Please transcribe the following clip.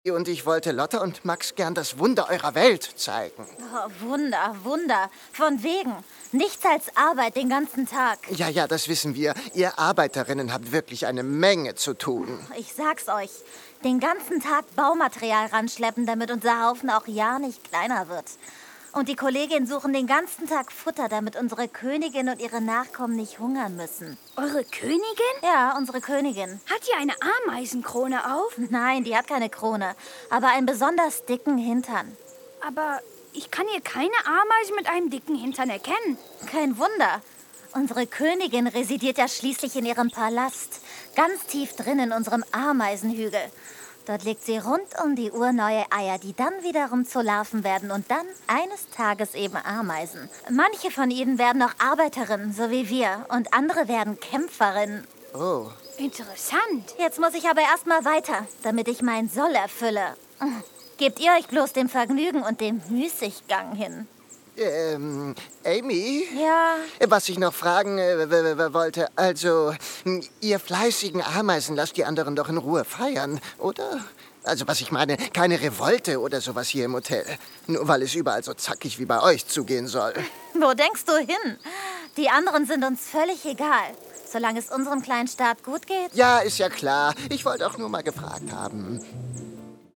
Und ich wollte Lotte und Max gern das Wunder eurer Welt zeigen. Oh, Wunder. Von wegen. Nichts als Arbeit den ganzen Tag. Ja, das wissen wir. Ihr Arbeiterinnen habt wirklich eine Menge zu tun. Ich sag's euch. Den ganzen Tag Baumaterial ranschleppen, damit unser Haufen auch ja nicht kleiner wird. Und die Kolleginnen suchen den ganzen Tag Futter, damit unsere Königin und ihre Nachkommen nicht hungern müssen. Eure Königin? Ja, unsere Königin. Hat die eine Ameisenkrone auf? Nein, die hat keine Krone, aber einen besonders dicken Hintern. Aber ich kann hier keine Ameisen mit einem dicken Hintern erkennen. Kein Wunder. Unsere Königin residiert ja schließlich in ihrem Palast, ganz tief drin in unserem Ameisenhügel. Dort legt sie rund um die Uhr neue Eier, die dann wiederum zu Larven werden und dann eines Tages eben Ameisen. Manche von ihnen werden auch Arbeiterinnen, so wie wir, und andere werden Kämpferinnen. Oh. Interessant. Jetzt muss ich aber erstmal weiter, damit ich meinen Soll erfülle. Gebt ihr euch bloß dem Vergnügen und dem Müßiggang hin. Amy? Ja? Was ich noch fragen wollte, also, ihr fleißigen Ameisen lasst die anderen doch in Ruhe feiern, oder? Also, was ich meine, keine Revolte oder sowas hier im Hotel. Nur weil es überall so zackig wie bei euch zugehen soll. Wo denkst du hin? Die anderen sind uns völlig egal, solange es unserem kleinen Staat gut geht. Ja, ist ja klar. Ich wollte auch nur mal gefragt haben.